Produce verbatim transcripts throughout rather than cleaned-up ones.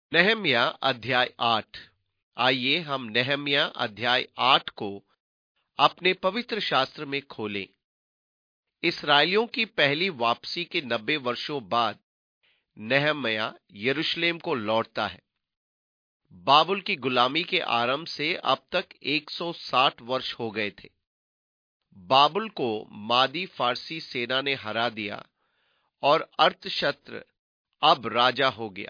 नहम्याह अध्याय आठ। आइए हम नहम्याह अध्याय आठ को अपने पवित्र शास्त्र में खोलें। इसराइलियों की पहली वापसी के नब्बे वर्षों बाद नहम्याह यरूशलेम को लौटता है। बाबुल की गुलामी के आरंभ से अब तक एक सौ साठ वर्ष हो गए थे। बाबुल को मादी फारसी सेना ने हरा दिया और अर्थशस्त्र अब राजा हो गया।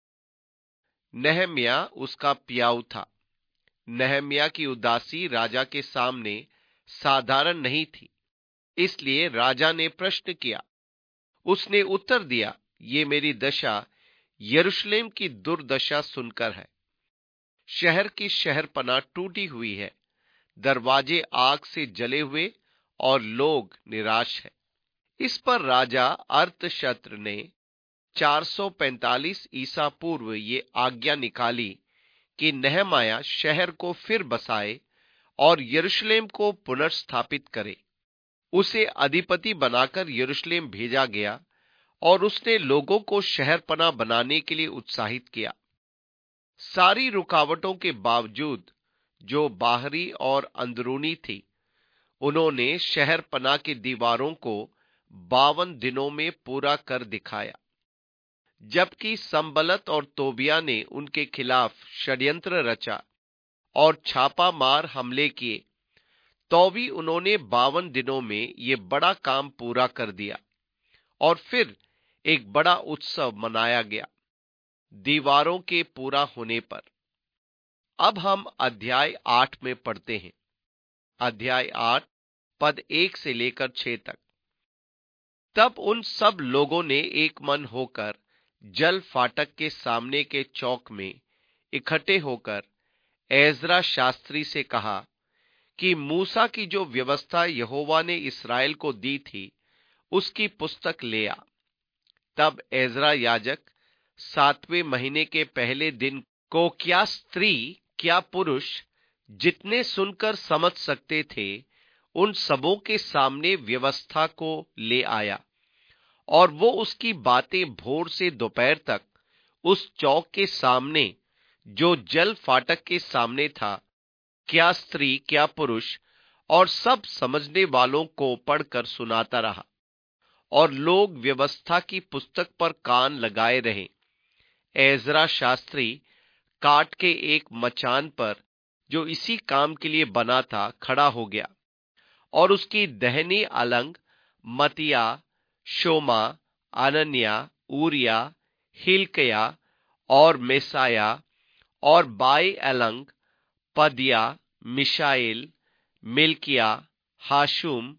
नहम्याह उसका पियाऊ था। नहम्याह की उदासी राजा के सामने साधारण नहीं थी, इसलिए राजा ने प्रश्न किया। उसने उत्तर दिया, ये मेरी दशा यरूशलेम की दुर्दशा सुनकर है। शहर की शहरपनाह टूटी हुई है, दरवाजे आग से जले हुए और लोग निराश हैं। इस पर राजा अर्थशस्त्र ने चार सौ पैंतालीस ईसा पूर्व ये आज्ञा निकाली कि नहम्याह शहर को फिर बसाए और यरूशलेम को पुनर्स्थापित करे। उसे अधिपति बनाकर यरूशलेम भेजा गया और उसने लोगों को शहरपनाह बनाने के लिए उत्साहित किया। सारी रुकावटों के बावजूद, जो बाहरी और अंदरूनी थी, उन्होंने शहरपनाह की दीवारों को बावन दिनों में पूरा कर दिखाया। जबकि संबलत और तोबिया ने उनके खिलाफ षड्यंत्र रचा और छापा मार हमले किए, तो भी उन्होंने बावन दिनों में ये बड़ा काम पूरा कर दिया और फिर एक बड़ा उत्सव मनाया गया दीवारों के पूरा होने पर। अब हम अध्याय आठ में पढ़ते हैं। अध्याय आठ पद एक से लेकर छह तक। तब उन सब लोगों ने एक मन होकर जल फाटक के सामने के चौक में इकट्ठे होकर एज्रा शास्त्री से कहा कि मूसा की जो व्यवस्था यहोवा ने इस्राएल को दी थी, उसकी पुस्तक ले आ। तब एज्रा याजक सातवें महीने के पहले दिन को क्या स्त्री क्या पुरुष जितने सुनकर समझ सकते थे, उन सबों के सामने व्यवस्था को ले आया और वो उसकी बातें भोर से दोपहर तक उस चौक के सामने जो जल फाटक के सामने था, क्या स्त्री क्या पुरुष और सब समझने वालों को पढ़कर सुनाता रहा और लोग व्यवस्था की पुस्तक पर कान लगाए रहे। एज्रा शास्त्री काट के एक मचान पर, जो इसी काम के लिए बना था, खड़ा हो गया और उसकी दहनी अलंग मतिया, शोमा, अनन्या, ऊरिया, हिलकिया और मेसाया और बाई अलंग पदिया, मिशाएल, मिल्किया, हाशुम,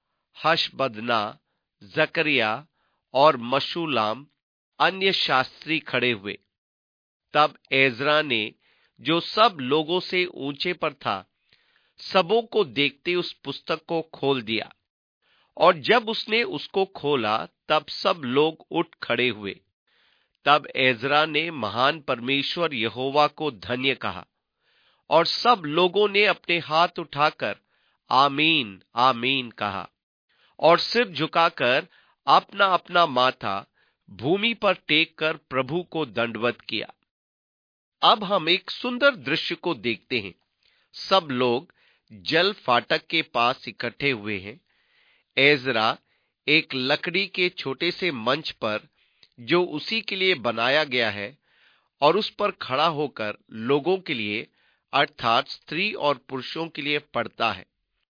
हशबदना, जकरिया और मशूलाम अन्य शास्त्री खड़े हुए। तब एज्रा ने, जो सब लोगों से ऊंचे पर था, सबों को देखते उस पुस्तक को खोल दिया और जब उसने उसको खोला तब सब लोग उठ खड़े हुए। तब एज्रा ने महान परमेश्वर यहोवा को धन्य कहा और सब लोगों ने अपने हाथ उठाकर आमीन आमीन कहा और सिर झुकाकर अपना अपना माथा भूमि पर टेक कर प्रभु को दंडवत किया। अब हम एक सुंदर दृश्य को देखते हैं। सब लोग जल फाटक के पास इकट्ठे हुए हैं। एज्रा एक लकड़ी के छोटे से मंच पर, जो उसी के लिए बनाया गया है, और उस पर खड़ा होकर लोगों के लिए अर्थात स्त्री और पुरुषों के लिए पढ़ता है।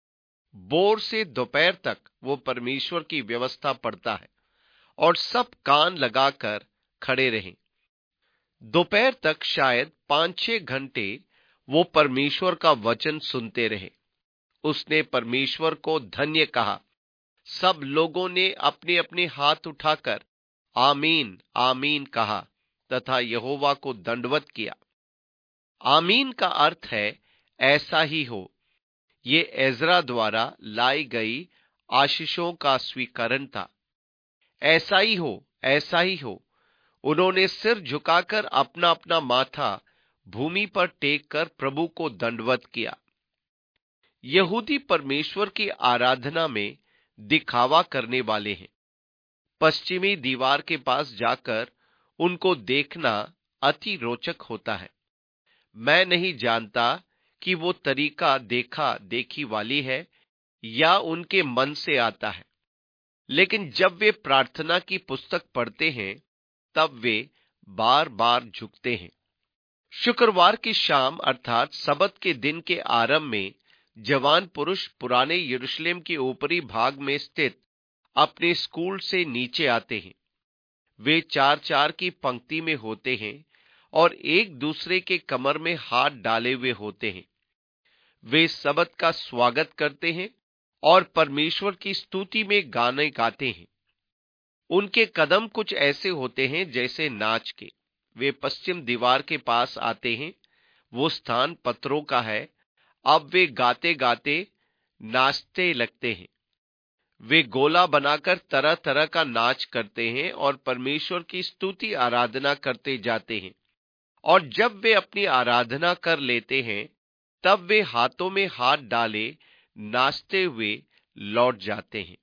भोर से दोपहर तक वो परमेश्वर की व्यवस्था पढ़ता है और सब कान लगाकर खड़े रहें। दोपहर तक शायद पांच छह घंटे वो परमेश्वर का वचन सुनते रहे। उसने परमेश्वर को धन्य कहा। सब लोगों ने अपने अपने हाथ उठाकर आमीन आमीन कहा तथा यहोवा को दंडवत किया। आमीन का अर्थ है ऐसा ही हो। ये एज्रा द्वारा लाई गई आशीषों का स्वीकरण था। ऐसा ही हो, ऐसा ही हो। उन्होंने सिर झुकाकर अपना अपना माथा भूमि पर टेक कर प्रभु को दंडवत किया। यहूदी परमेश्वर की आराधना में दिखावा करने वाले हैं। पश्चिमी दीवार के पास जाकर उनको देखना अति रोचक होता है। मैं नहीं जानता कि वो तरीका देखा देखी वाली है या उनके मन से आता है, लेकिन जब वे प्रार्थना की पुस्तक पढ़ते हैं तब वे बार बार झुकते हैं। शुक्रवार की शाम अर्थात सबत के दिन के आरंभ में जवान पुरुष पुराने यरूशलेम के ऊपरी भाग में स्थित अपने स्कूल से नीचे आते हैं। वे चार चार की पंक्ति में होते हैं और एक दूसरे के कमर में हाथ डाले हुए होते हैं। वे सबत का स्वागत करते हैं और परमेश्वर की स्तुति में गाने गाते हैं। उनके कदम कुछ ऐसे होते हैं जैसे नाच के। वे पश्चिम दीवार के पास आते हैं। वो स्थान पत्थरों का है। अब वे गाते गाते नाचते लगते हैं। वे गोला बनाकर तरह तरह का नाच करते हैं और परमेश्वर की स्तुति आराधना करते जाते हैं। और जब वे अपनी आराधना कर लेते हैं तब वे हाथों में हाथ डाले नाचते हुए लौट जाते हैं।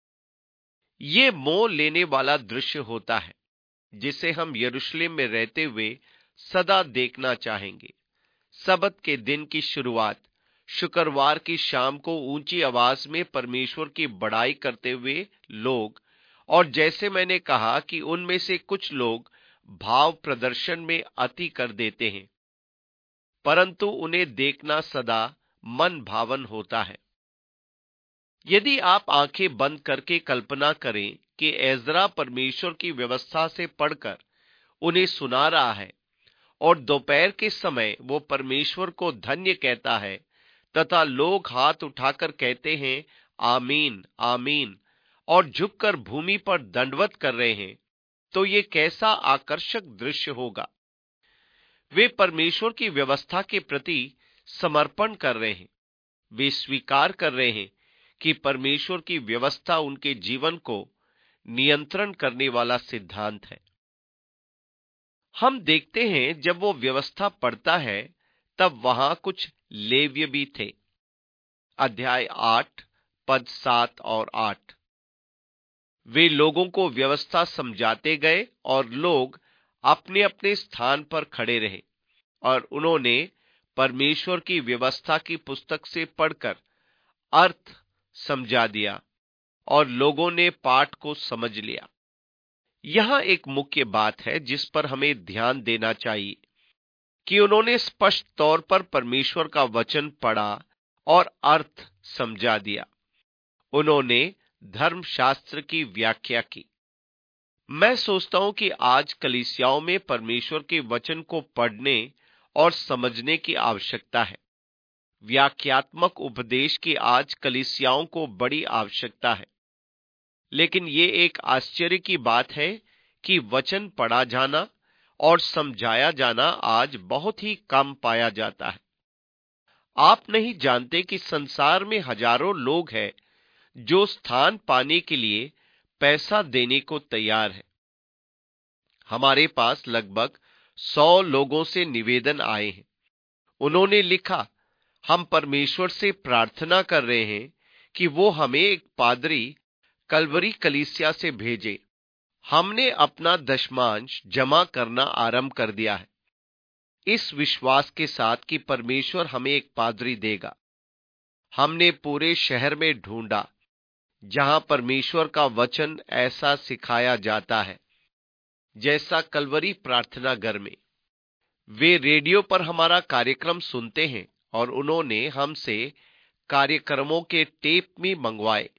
ये मोह लेने वाला दृश्य होता है जिसे हम यरूशलेम में रहते हुए सदा देखना चाहेंगे। सबत के दिन की शुरुआत शुक्रवार की शाम को ऊंची आवाज में परमेश्वर की बड़ाई करते हुए लोग, और जैसे मैंने कहा कि उनमें से कुछ लोग भाव प्रदर्शन में अति कर देते हैं, परंतु उन्हें देखना सदा मन भावन होता है। यदि आप आंखें बंद करके कल्पना करें कि एजरा परमेश्वर की व्यवस्था से पढ़कर उन्हें सुना रहा है और दोपहर के समय वो परमेश्वर को धन्य कहता है तथा लोग हाथ उठाकर कहते हैं आमीन आमीन और झुककर भूमि पर दंडवत कर रहे हैं, तो ये कैसा आकर्षक दृश्य होगा। वे परमेश्वर की व्यवस्था के प्रति समर्पण कर रहे हैं। वे स्वीकार कर रहे हैं कि परमेश्वर की व्यवस्था उनके जीवन को नियंत्रण करने वाला सिद्धांत है। हम देखते हैं जब वो व्यवस्था पढ़ता है तब वहां कुछ लेव्य भी थे। अध्याय आठ पद सात और आठ। वे लोगों को व्यवस्था समझाते गए और लोग अपने अपने स्थान पर खड़े रहे और उन्होंने परमेश्वर की व्यवस्था की पुस्तक से पढ़कर अर्थ समझा दिया और लोगों ने पाठ को समझ लिया। यहां एक मुख्य बात है जिस पर हमें ध्यान देना चाहिए कि उन्होंने स्पष्ट तौर पर परमेश्वर का वचन पढ़ा और अर्थ समझा दिया। उन्होंने धर्मशास्त्र की व्याख्या की। मैं सोचता हूं कि आज कलीसियाओं में परमेश्वर के वचन को पढ़ने और समझने की आवश्यकता है। व्याख्यात्मक उपदेश की आज कलीसियाओं को बड़ी आवश्यकता है, लेकिन ये एक आश्चर्य की बात है कि वचन पढ़ा जाना और समझाया जाना आज बहुत ही कम पाया जाता है। आप नहीं जानते कि संसार में हजारों लोग हैं जो स्थान पाने के लिए पैसा देने को तैयार है। हमारे पास लगभग सौ लोगों से निवेदन आए हैं। उन्होंने लिखा, हम परमेश्वर से प्रार्थना कर रहे हैं कि वो हमें एक पादरी कलवरी कलीसिया से भेजे। हमने अपना दशमांश जमा करना आरंभ कर दिया है, इस विश्वास के साथ कि परमेश्वर हमें एक पादरी देगा। हमने पूरे शहर में ढूंढा जहां परमेश्वर का वचन ऐसा सिखाया जाता है जैसा कलवरी प्रार्थना घर में। वे रेडियो पर हमारा कार्यक्रम सुनते हैं और उन्होंने हमसे कार्यक्रमों के टेप भी मंगवाए।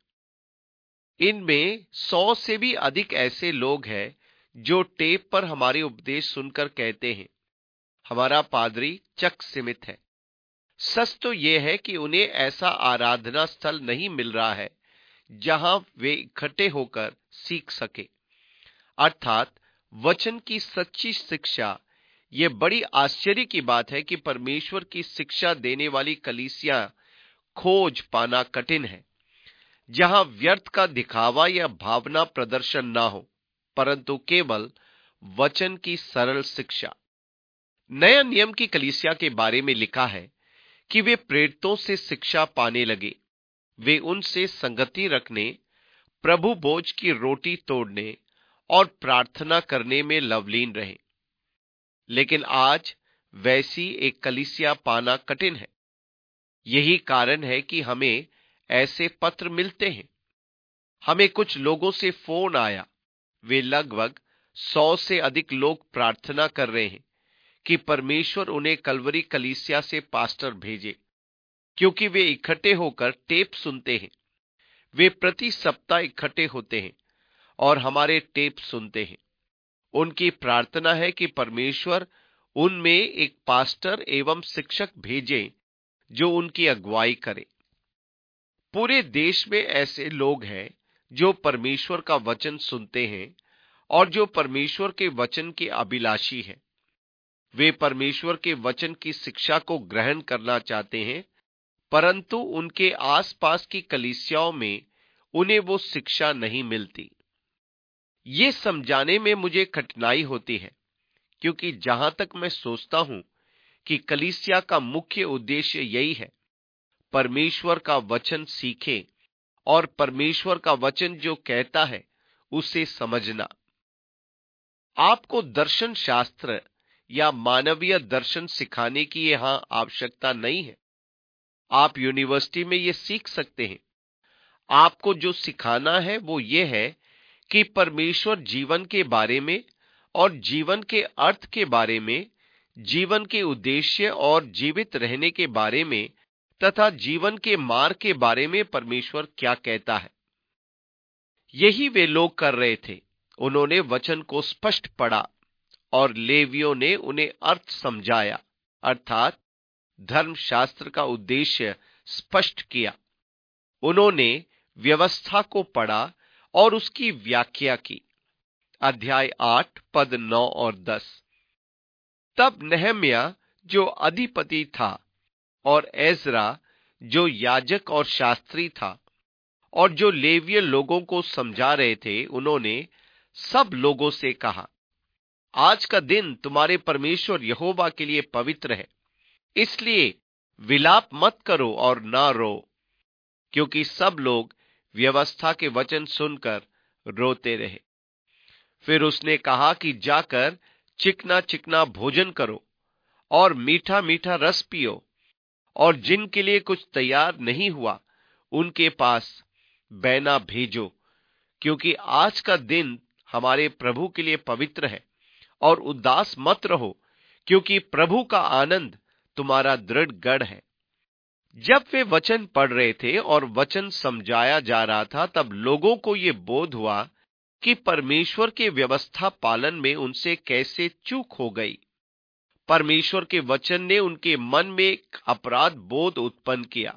इनमें सौ से भी अधिक ऐसे लोग हैं जो टेप पर हमारे उपदेश सुनकर कहते हैं, हमारा पादरी चक सीमित है। सच तो यह है कि उन्हें ऐसा आराधना स्थल नहीं मिल रहा है जहां वे इकट्ठे होकर सीख सके, अर्थात वचन की सच्ची शिक्षा। यह बड़ी आश्चर्य की बात है कि परमेश्वर की शिक्षा देने वाली कलीसिया खोज पाना कठिन है, जहां व्यर्थ का दिखावा या भावना प्रदर्शन ना हो, परंतु केवल वचन की सरल शिक्षा। नया नियम की कलीसिया के बारे में लिखा है कि वे प्रेरितों से शिक्षा पाने लगे। वे उनसे संगति रखने, प्रभु भोज की रोटी तोड़ने और प्रार्थना करने में लवलीन रहे। लेकिन आज वैसी एक कलीसिया पाना कठिन है। यही कारण है कि हमें ऐसे पत्र मिलते हैं। हमें कुछ लोगों से फोन आया। वे लगभग सौ से अधिक लोग प्रार्थना कर रहे हैं कि परमेश्वर उन्हें कलवरी कलीसिया से पास्टर भेजे, क्योंकि वे इकट्ठे होकर टेप सुनते हैं। वे प्रति सप्ताह इकट्ठे होते हैं और हमारे टेप सुनते हैं। उनकी प्रार्थना है कि परमेश्वर उनमें एक पास्टर एवं शिक्षक भेजे जो उनकी अगुवाई करे। पूरे देश में ऐसे लोग हैं जो परमेश्वर का वचन सुनते हैं और जो परमेश्वर के वचन के अभिलाषी हैं। वे परमेश्वर के वचन की शिक्षा को ग्रहण करना चाहते हैं, परंतु उनके आसपास की कलीसियाओं में उन्हें वो शिक्षा नहीं मिलती। ये समझाने में मुझे कठिनाई होती है, क्योंकि जहां तक मैं सोचता हूं कि कलीसिया का मुख्य उद्देश्य यही है, परमेश्वर का वचन सीखे और परमेश्वर का वचन जो कहता है उसे समझना। आपको दर्शन शास्त्र या मानवीय दर्शन सिखाने की यहां आवश्यकता नहीं है। आप यूनिवर्सिटी में ये सीख सकते हैं। आपको जो सिखाना है वो ये है कि परमेश्वर जीवन के बारे में और जीवन के अर्थ के बारे में, जीवन के उद्देश्य और जीवित रहने के बारे में तथा जीवन के मार्ग के बारे में परमेश्वर क्या कहता है। यही वे लोग कर रहे थे। उन्होंने वचन को स्पष्ट पढ़ा और लेवियों ने उन्हें अर्थ समझाया, अर्थात धर्मशास्त्र का उद्देश्य स्पष्ट किया। उन्होंने व्यवस्था को पढ़ा और उसकी व्याख्या की। अध्याय आठ पद नौ और दस। तब नहम्याह जो अधिपति था और एजरा जो याजक और शास्त्री था और जो लेवीय लोगों को समझा रहे थे, उन्होंने सब लोगों से कहा, आज का दिन तुम्हारे परमेश्वर यहोवा के लिए पवित्र है, इसलिए विलाप मत करो और ना रो। क्योंकि सब लोग व्यवस्था के वचन सुनकर रोते रहे। फिर उसने कहा कि जाकर चिकना चिकना भोजन करो और मीठा मीठा रस पियो, और जिनके लिए कुछ तैयार नहीं हुआ उनके पास बैना भेजो, क्योंकि आज का दिन हमारे प्रभु के लिए पवित्र है। और उदास मत रहो, क्योंकि प्रभु का आनंद तुम्हारा दृढ़ गढ़ है। जब वे वचन पढ़ रहे थे और वचन समझाया जा रहा था, तब लोगों को ये बोध हुआ कि परमेश्वर के व्यवस्था पालन में उनसे कैसे चूक हो गई। परमेश्वर के वचन ने उनके मन में एक अपराध बोध उत्पन्न किया।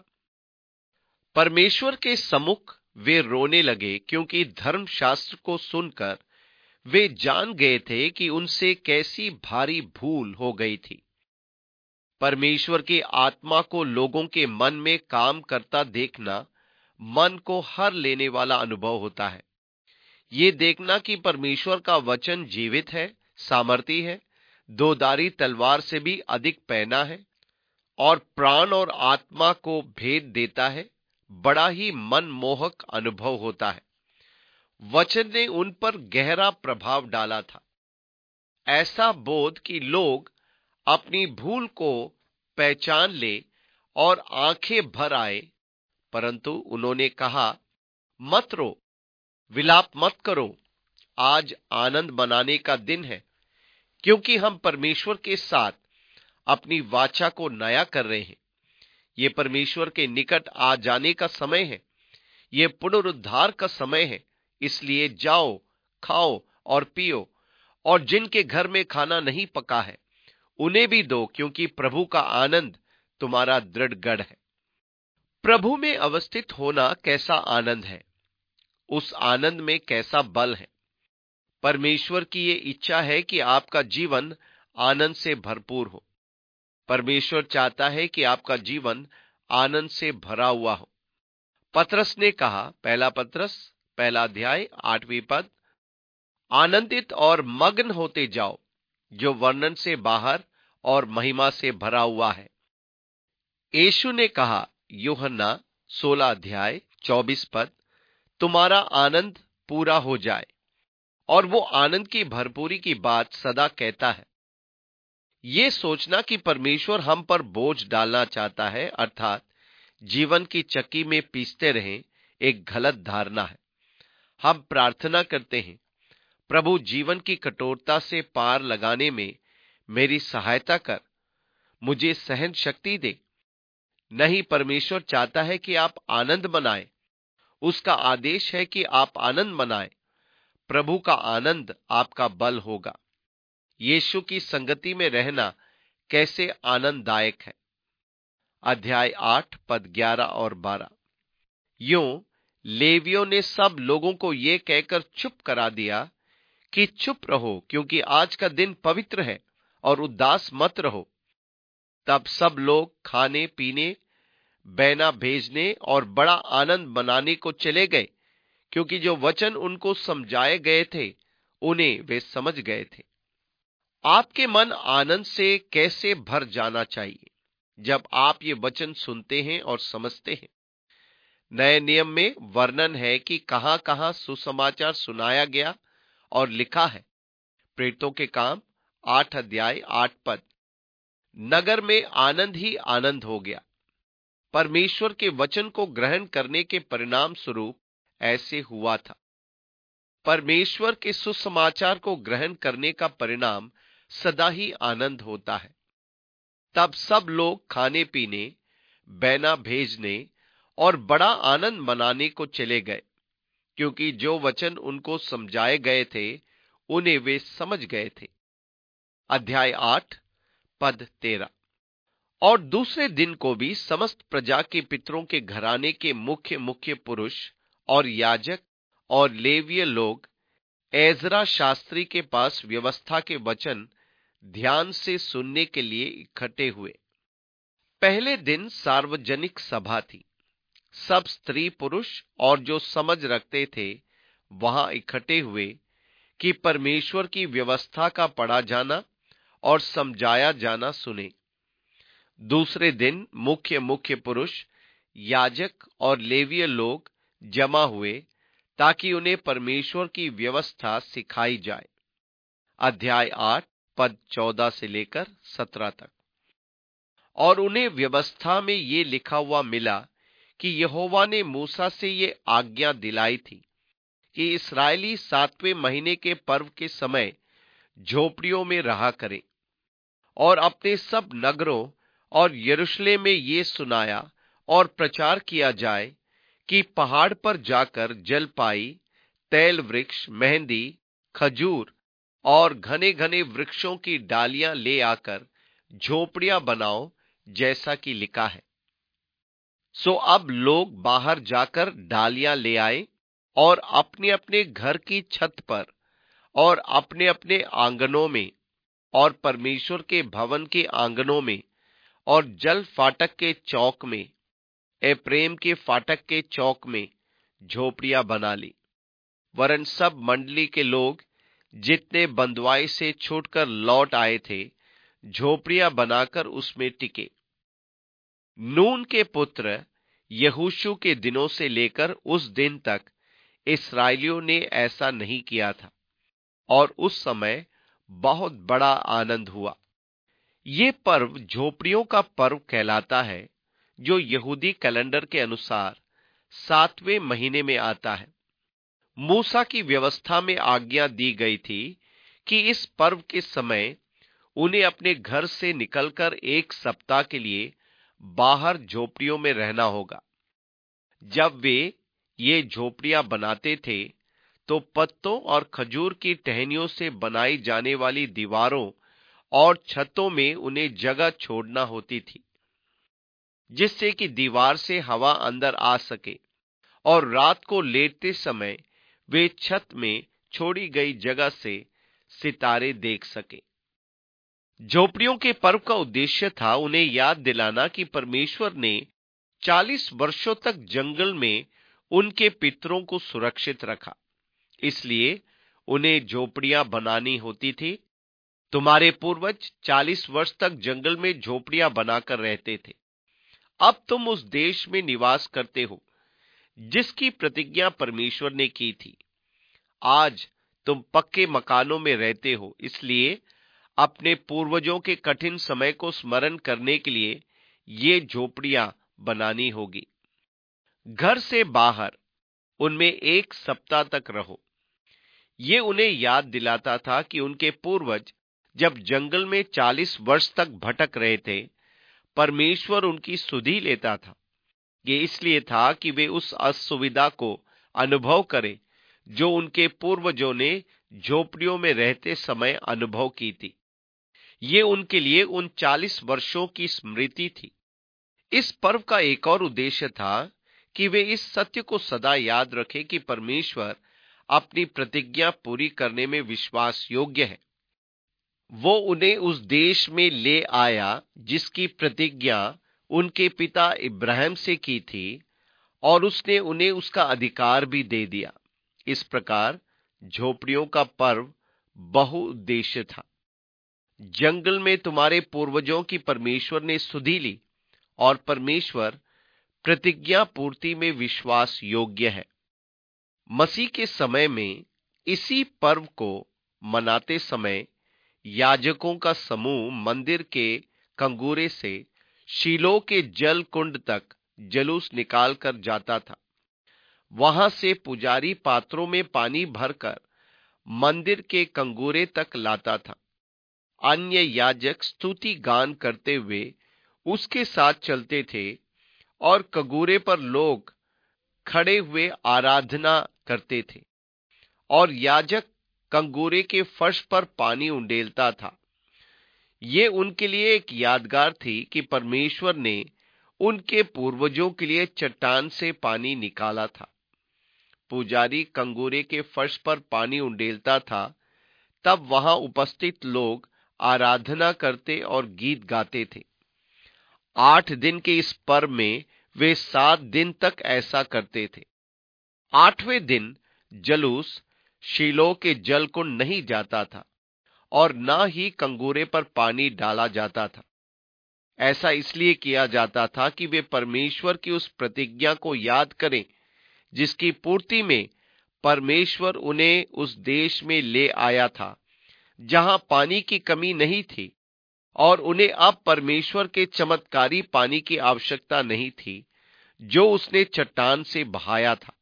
परमेश्वर के सम्मुख वे रोने लगे, क्योंकि धर्मशास्त्र को सुनकर वे जान गए थे कि उनसे कैसी भारी भूल हो गई थी। परमेश्वर की आत्मा को लोगों के मन में काम करता देखना मन को हर लेने वाला अनुभव होता है। ये देखना कि परमेश्वर का वचन जीवित है, सामर्थी है, दोधारी तलवार से भी अधिक पैना है और प्राण और आत्मा को भेद देता है, बड़ा ही मनमोहक अनुभव होता है। वचन ने उन पर गहरा प्रभाव डाला था। ऐसा बोध कि लोग अपनी भूल को पहचान ले और आंखें भर आए, परंतु उन्होंने कहा, मत रो, विलाप मत करो, आज आनंद मनाने का दिन है, क्योंकि हम परमेश्वर के साथ अपनी वाचा को नया कर रहे हैं। ये परमेश्वर के निकट आ जाने का समय है। ये पुनरुद्धार का समय है। इसलिए जाओ, खाओ और पियो, और जिनके घर में खाना नहीं पका है उन्हें भी दो, क्योंकि प्रभु का आनंद तुम्हारा दृढ़ गढ़ है। प्रभु में अवस्थित होना कैसा आनंद है, उस आनंद में कैसा बल है। परमेश्वर की ये इच्छा है कि आपका जीवन आनंद से भरपूर हो। परमेश्वर चाहता है कि आपका जीवन आनंद से भरा हुआ हो। पतरस ने कहा, पहला पतरस पहला अध्याय आठवीं पद, आनंदित और मग्न होते जाओ, जो वर्णन से बाहर और महिमा से भरा हुआ है। यीशु ने कहा, यूहन्ना सोलह अध्याय चौबीस पद, तुम्हारा आनंद पूरा हो जाए। और वो आनंद की भरपूरी की बात सदा कहता है। ये सोचना कि परमेश्वर हम पर बोझ डालना चाहता है, अर्थात जीवन की चक्की में पीसते रहें, एक गलत धारणा है। हम प्रार्थना करते हैं, प्रभु जीवन की कठोरता से पार लगाने में मेरी सहायता कर, मुझे सहन शक्ति दे। नहीं, परमेश्वर चाहता है कि आप आनंद मनाएं। उसका आदेश है कि आप आनंद मनाएं। प्रभु का आनंद आपका बल होगा। यीशु की संगति में रहना कैसे आनंददायक है। अध्याय आठ पद ग्यारह और बारह। यूं लेवियों ने सब लोगों को ये कहकर चुप करा दिया कि चुप रहो, क्योंकि आज का दिन पवित्र है और उदास मत रहो। तब सब लोग खाने पीने, बैना भेजने और बड़ा आनंद मनाने को चले गए, क्योंकि जो वचन उनको समझाए गए थे उन्हें वे समझ गए थे। आपके मन आनंद से कैसे भर जाना चाहिए जब आप ये वचन सुनते हैं और समझते हैं। नए नियम में वर्णन है कि कहां कहां सुसमाचार सुनाया गया और लिखा है। प्रेरितों के काम आठ अध्याय आठ पद। नगर में आनंद ही आनंद हो गया। परमेश्वर के वचन को ग्रहण करने के परिणाम स्वरूप ऐसे हुआ था। परमेश्वर के सुसमाचार को ग्रहण करने का परिणाम सदा ही आनंद होता है। तब सब लोग खाने पीने, बैना भेजने और बड़ा आनंद मनाने को चले गए, क्योंकि जो वचन उनको समझाए गए थे उन्हें वे समझ गए थे। अध्याय आठ पद तेरह। और दूसरे दिन को भी समस्त प्रजा के पितरों के घराने के मुख्य मुख्य पुरुष और याजक और लेवीय लोग एजरा शास्त्री के पास व्यवस्था के वचन ध्यान से सुनने के लिए इकट्ठे हुए। पहले दिन सार्वजनिक सभा थी। सब स्त्री पुरुष और जो समझ रखते थे वहां इकट्ठे हुए कि परमेश्वर की व्यवस्था का पढ़ा जाना और समझाया जाना सुने। दूसरे दिन मुख्य मुख्य पुरुष, याजक और लेवीय लोग जमा हुए ताकि उन्हें परमेश्वर की व्यवस्था सिखाई जाए। अध्याय आठ पद चौदह से लेकर सत्रह तक। और उन्हें व्यवस्था में ये लिखा हुआ मिला कि यहोवा ने मूसा से ये आज्ञा दिलाई थी कि इस्राएली सातवें महीने के पर्व के समय झोपड़ियों में रहा करें। और अपने सब नगरों और यरूशलेम में ये सुनाया और प्रचार किया जाए कि पहाड़ पर जाकर जलपाई, तैल वृक्ष, मेहंदी, खजूर और घने घने वृक्षों की डालियां ले आकर झोपड़ियां बनाओ, जैसा कि लिखा है। सो अब लोग बाहर जाकर डालियां ले आए और अपने अपने घर की छत पर और अपने अपने आंगनों में और परमेश्वर के भवन के आंगनों में और जल फाटक के चौक में, एप्रेम के फाटक के चौक में झोपड़ियां बना ली। वरन सब मंडली के लोग जितने बंधुआई से छूटकर लौट आए थे, झोपड़ियां बनाकर उसमें टिके। नून के पुत्र यहोशू के दिनों से लेकर उस दिन तक इस्राएलियों ने ऐसा नहीं किया था, और उस समय बहुत बड़ा आनंद हुआ। ये पर्व झोपड़ियों का पर्व कहलाता है, जो यहूदी कैलेंडर के अनुसार सातवें महीने में आता है। मूसा की व्यवस्था में आज्ञा दी गई थी कि इस पर्व के समय उन्हें अपने घर से निकलकर एक सप्ताह के लिए बाहर झोपड़ियों में रहना होगा। जब वे ये झोपड़ियां बनाते थे तो पत्तों और खजूर की टहनियों से बनाई जाने वाली दीवारों और छतों में उन्हें जगह छोड़ना होती थी, जिससे कि दीवार से हवा अंदर आ सके और रात को लेटते समय वे छत में छोड़ी गई जगह से सितारे देख सके। झोपड़ियों के पर्व का उद्देश्य था उन्हें याद दिलाना कि परमेश्वर ने चालीस वर्षों तक जंगल में उनके पितरों को सुरक्षित रखा, इसलिए उन्हें झोपड़ियां बनानी होती थी। तुम्हारे पूर्वज चालीस वर्ष तक जंगल में झोपड़ियां बनाकर रहते थे। अब तुम उस देश में निवास करते हो जिसकी प्रतिज्ञा परमेश्वर ने की थी। आज तुम पक्के मकानों में रहते हो, इसलिए अपने पूर्वजों के कठिन समय को स्मरण करने के लिए ये झोपड़ियां बनानी होगी। घर से बाहर उनमें एक सप्ताह तक रहो। ये उन्हें याद दिलाता था कि उनके पूर्वज जब जंगल में चालीस वर्ष तक भटक रहे थे, परमेश्वर उनकी सुधि लेता था। ये इसलिए था कि वे उस असुविधा को अनुभव करें जो उनके पूर्वजों ने झोपड़ियों में रहते समय अनुभव की थी। ये उनके लिए उन चालीस वर्षों की स्मृति थी। इस पर्व का एक और उद्देश्य था कि वे इस सत्य को सदा याद रखें कि परमेश्वर अपनी प्रतिज्ञा पूरी करने में विश्वास योग्य है। वो उन्हें उस देश में ले आया जिसकी प्रतिज्ञा उनके पिता इब्राहिम से की थी, और उसने उन्हें उसका अधिकार भी दे दिया। इस प्रकार झोपड़ियों का पर्व बहुउद्देश्य था। जंगल में तुम्हारे पूर्वजों की परमेश्वर ने सुधि ली, और परमेश्वर प्रतिज्ञा पूर्ति में विश्वास योग्य है। मसीह के समय में इसी पर्व को मनाते समय याजकों का समूह मंदिर के कंगूरे से शीलो के जल कुंड तक जलूस निकाल कर जाता था। वहां से पुजारी पात्रों में पानी भरकर मंदिर के कंगूरे तक लाता था। अन्य याजक स्तुति गान करते हुए उसके साथ चलते थे, और कंगूरे पर लोग खड़े हुए आराधना करते थे, और याजक कंगूरे के फर्श पर पानी उंडेलता था। ये उनके लिए एक यादगार थी कि परमेश्वर ने उनके पूर्वजों के लिए चट्टान से पानी निकाला था। पुजारी कंगूरे के फर्श पर पानी उंडेलता था, तब वहां उपस्थित लोग आराधना करते और गीत गाते थे। आठ दिन के इस पर्व में वे सात दिन तक ऐसा करते थे। आठवें दिन जलूस शीलो के जल को नहीं जाता था, और न ही कंगूरे पर पानी डाला जाता था। ऐसा इसलिए किया जाता था कि वे परमेश्वर की उस प्रतिज्ञा को याद करें जिसकी पूर्ति में परमेश्वर उन्हें उस देश में ले आया था जहां पानी की कमी नहीं थी, और उन्हें अब परमेश्वर के चमत्कारी पानी की आवश्यकता नहीं थी जो उसने चट्टान से बहाया था।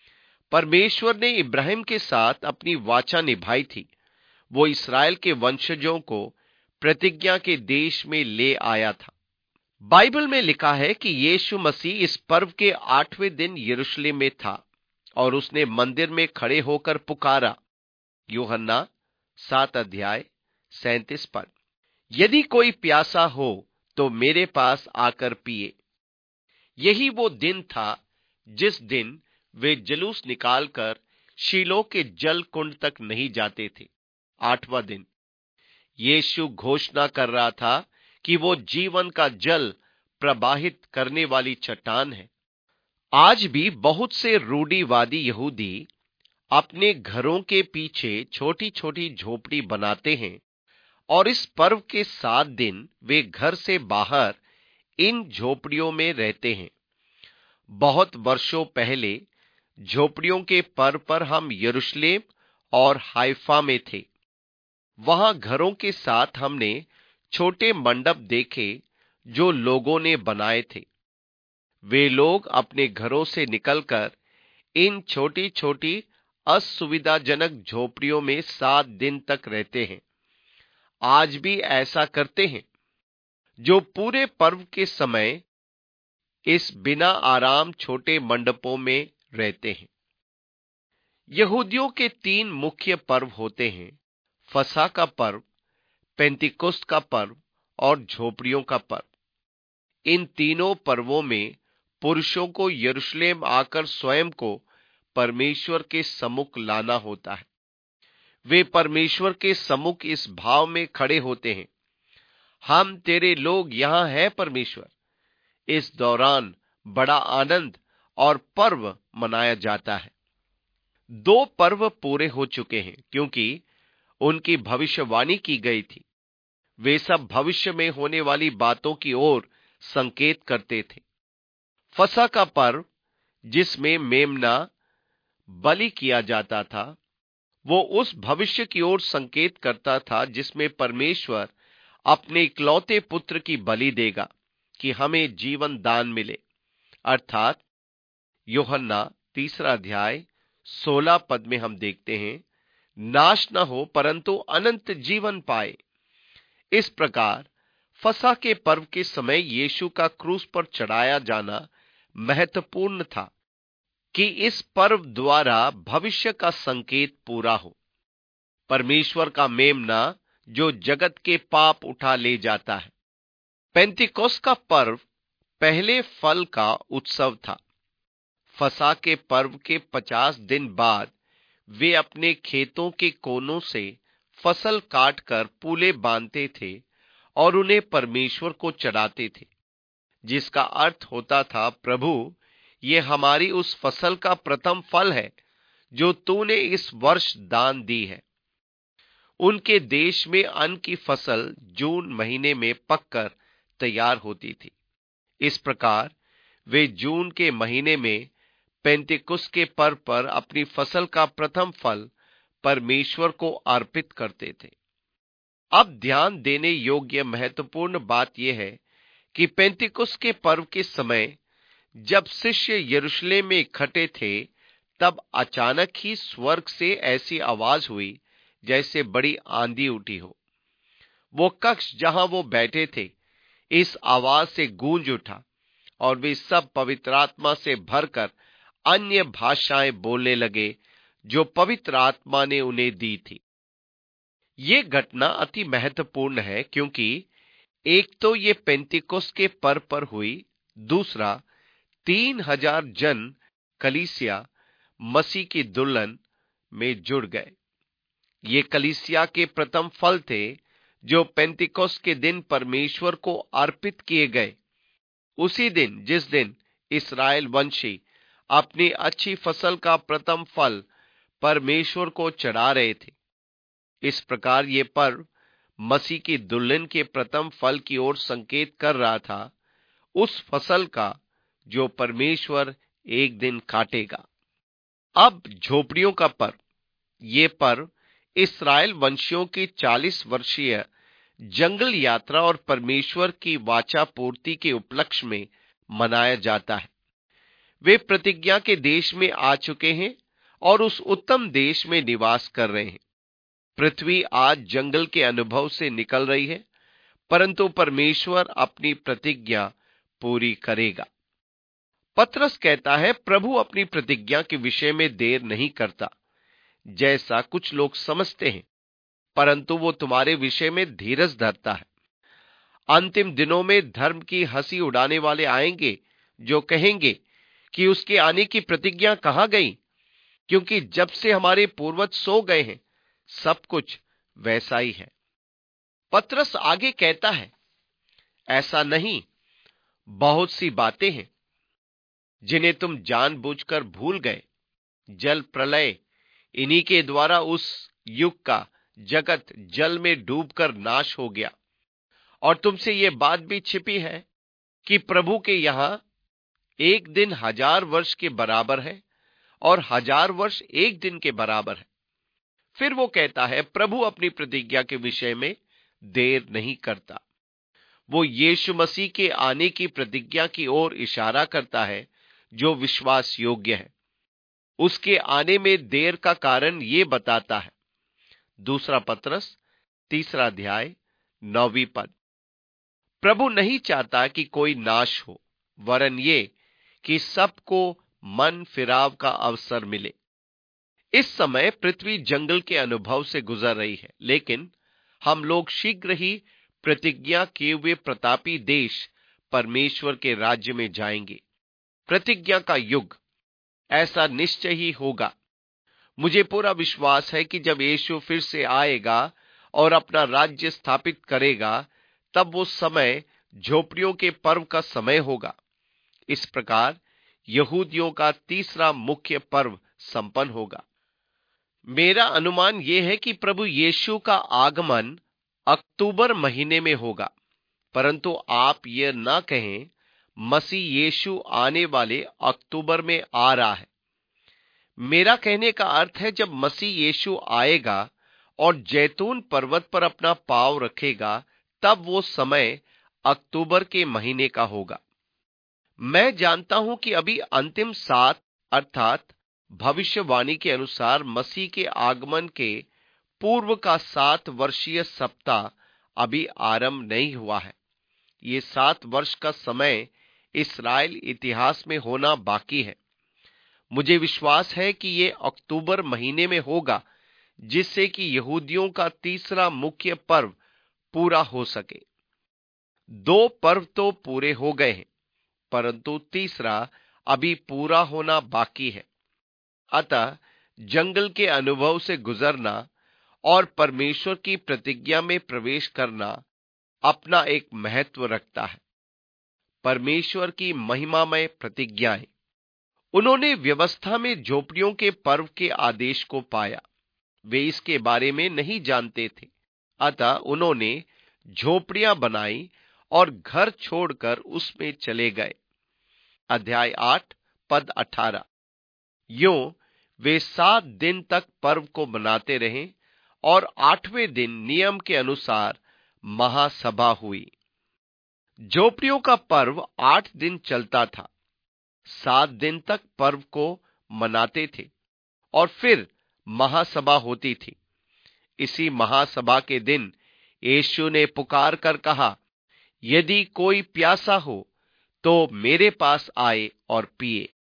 परमेश्वर ने इब्राहिम के साथ अपनी वाचा निभाई थी। वो इस्राएल के वंशजों को प्रतिज्ञा के देश में ले आया था। बाइबल में लिखा है कि यीशु मसीह इस पर्व के आठवें दिन यरूशलेम में था, और उसने मंदिर में खड़े होकर पुकारा। यूहन्ना सात अध्याय सैंतीस पद। यदि कोई प्यासा हो तो मेरे पास आकर पिए। यही वो दिन था जिस दिन वे जलूस निकालकर शीलो के जल कुंड तक नहीं जाते थे। आठवां दिन यीशु घोषणा कर रहा था कि वो जीवन का जल प्रवाहित करने वाली चट्टान है। आज भी बहुत से रूढ़िवादी यहूदी अपने घरों के पीछे छोटी छोटी झोपड़ी बनाते हैं, और इस पर्व के सात दिन वे घर से बाहर इन झोपड़ियों में रहते हैं। बहुत वर्षों पहले झोपड़ियों के पर्व पर हम यरूशलेम और हाइफा में थे। वहां घरों के साथ हमने छोटे मंडप देखे जो लोगों ने बनाए थे। वे लोग अपने घरों से निकलकर इन छोटी छोटी असुविधाजनक झोपड़ियों में सात दिन तक रहते हैं। आज भी ऐसा करते हैं, जो पूरे पर्व के समय इस बिना आराम छोटे मंडपों में रहते हैं। यहूदियों के तीन मुख्य पर्व होते हैं: फसह का पर्व, पेंतिकुस्त का पर्व और झोपड़ियों का पर्व। इन तीनों पर्वों में पुरुषों को यरूशलेम आकर स्वयं को परमेश्वर के सम्मुख लाना होता है। वे परमेश्वर के सम्मुख इस भाव में खड़े होते हैं, हम तेरे लोग यहां हैं परमेश्वर। इस दौरान बड़ा आनंद और पर्व मनाया जाता है। दो पर्व पूरे हो चुके हैं क्योंकि उनकी भविष्यवाणी की गई थी। वे सब भविष्य में होने वाली बातों की ओर संकेत करते थे। फसह का पर्व, जिसमें मेमना बलि किया जाता था, वो उस भविष्य की ओर संकेत करता था जिसमें परमेश्वर अपने इकलौते पुत्र की बलि देगा कि हमें जीवन दान मिले, अर्थात यूहन्ना तीसरा अध्याय सोलह पद में हम देखते हैं, नाश न हो परंतु अनंत जीवन पाए। इस प्रकार फसह के पर्व के समय यीशु का क्रूस पर चढ़ाया जाना महत्वपूर्ण था कि इस पर्व द्वारा भविष्य का संकेत पूरा हो। परमेश्वर का मेमना जो जगत के पाप उठा ले जाता है। पेंतिकोस्त का पर्व पहले फल का उत्सव था। फसह के पर्व के पचास दिन बाद वे अपने खेतों के कोनों से फसल काटकर पूले बांधते थे और उन्हें परमेश्वर को चढ़ाते थे, जिसका अर्थ होता था, प्रभु, ये हमारी उस फसल का प्रथम फल है जो तूने इस वर्ष दान दी है। उनके देश में अन्न की फसल जून महीने में पककर तैयार होती थी। इस प्रकार वे जून के महीने में पेंतिकुस्त के पर्व पर अपनी फसल का प्रथम फल परमेश्वर को अर्पित करते थे। अब ध्यान देने योग्य महत्वपूर्ण बात यह है कि पेंतिकुस्त के पर्व के समय जब शिष्य यरूशलेम में इकट्ठे थे, तब अचानक ही स्वर्ग से ऐसी आवाज हुई जैसे बड़ी आंधी उठी हो। वो कक्ष जहां वो बैठे थे, इस आवाज से गूंज उठा और वे सब पवित्र आत्मा से भरकर अन्य भाषाएं बोलने लगे जो पवित्र आत्मा ने उन्हें दी थी। ये घटना अति महत्वपूर्ण है क्योंकि एक तो ये पेंतिकोस्त के पर्व पर हुई, दूसरा तीन हजार जन कलीसिया मसीह की दुल्हन में जुड़ गए। ये कलीसिया के प्रथम फल थे जो पेंतिकोस्त के दिन परमेश्वर को अर्पित किए गए, उसी दिन जिस दिन इस्राएल वंशी अपनी अच्छी फसल का प्रथम फल परमेश्वर को चढ़ा रहे थे। इस प्रकार ये पर्व मसीह की दुल्हन के प्रथम फल की ओर संकेत कर रहा था, उस फसल का जो परमेश्वर एक दिन काटेगा। अब झोपड़ियों का पर्व, ये पर्व इस्राएल वंशियों की चालीस वर्षीय जंगल यात्रा और परमेश्वर की वाचा पूर्ति के उपलक्ष्य में मनाया जाता है। वे प्रतिज्ञा के देश में आ चुके हैं और उस उत्तम देश में निवास कर रहे हैं। पृथ्वी आज जंगल के अनुभव से निकल रही है, परंतु परमेश्वर अपनी प्रतिज्ञा पूरी करेगा। पतरस कहता है, प्रभु अपनी प्रतिज्ञा के विषय में देर नहीं करता जैसा कुछ लोग समझते हैं, परंतु वो तुम्हारे विषय में धीरज धरता है। अंतिम दिनों में धर्म की हंसी उड़ाने वाले आएंगे जो कहेंगे कि उसके आने की प्रतिज्ञा कहां गई, क्योंकि जब से हमारे पूर्वज सो गए हैं सब कुछ वैसा ही है। पतरस आगे कहता है, ऐसा नहीं, बहुत सी बातें हैं जिन्हें तुम जानबूझकर भूल गए। जल प्रलय, इन्हीं के द्वारा उस युग का जगत जल में डूबकर नाश हो गया। और तुमसे यह बात भी छिपी है कि प्रभु के यहां एक दिन हजार वर्ष के बराबर है और हजार वर्ष एक दिन के बराबर है। फिर वो कहता है, प्रभु अपनी प्रतिज्ञा के विषय में देर नहीं करता। वो यीशु मसीह के आने की प्रतिज्ञा की ओर इशारा करता है जो विश्वास योग्य है। उसके आने में देर का कारण ये बताता है। दूसरा पतरस तीसरा अध्याय नौवीं पद, प्रभु नहीं चाहता कि कोई नाश हो, वरन ये कि सबको मन फिराव का अवसर मिले। इस समय पृथ्वी जंगल के अनुभव से गुजर रही है, लेकिन हम लोग शीघ्र ही प्रतिज्ञा किए हुए प्रतापी देश परमेश्वर के राज्य में जाएंगे। प्रतिज्ञा का युग, ऐसा निश्चय ही होगा। मुझे पूरा विश्वास है कि जब यीशु फिर से आएगा और अपना राज्य स्थापित करेगा, तब वो समय झोपड़ियों के पर्व का समय होगा। इस प्रकार यहूदियों का तीसरा मुख्य पर्व संपन्न होगा। मेरा अनुमान यह है कि प्रभु यीशु का आगमन अक्टूबर महीने में होगा, परंतु आप यह ना कहें मसीह यीशु आने वाले अक्टूबर में आ रहा है। मेरा कहने का अर्थ है, जब मसीह यीशु आएगा और जैतून पर्वत पर अपना पांव रखेगा, तब वो समय अक्टूबर के महीने का होगा। मैं जानता हूं कि अभी अंतिम सात अर्थात भविष्यवाणी के अनुसार मसीह के आगमन के पूर्व का सात वर्षीय सप्ताह अभी आरंभ नहीं हुआ है। ये सात वर्ष का समय इस्राएल इतिहास में होना बाकी है। मुझे विश्वास है कि ये अक्टूबर महीने में होगा, जिससे कि यहूदियों का तीसरा मुख्य पर्व पूरा हो सके। दो पर्व तो पूरे हो गए हैं, परंतु तीसरा अभी पूरा होना बाकी है। अतः जंगल के अनुभव से गुजरना और परमेश्वर की प्रतिज्ञा में प्रवेश करना अपना एक महत्व रखता है। परमेश्वर की महिमामय प्रतिज्ञाएं। उन्होंने व्यवस्था में झोपड़ियों के पर्व के आदेश को पाया। वे इसके बारे में नहीं जानते थे, अतः उन्होंने झोपड़ियां बनाई और घर छोड़कर उसमें चले गए। अध्याय आठ पद अठारह। यूं वे सात दिन तक पर्व को मनाते रहे और आठवें दिन नियम के अनुसार महासभा हुई। झोपड़ियों का पर्व आठ दिन चलता था। सात दिन तक पर्व को मनाते थे और फिर महासभा होती थी। इसी महासभा के दिन यीशु ने पुकार कर कहा, यदि कोई प्यासा हो तो मेरे पास आए और पिए।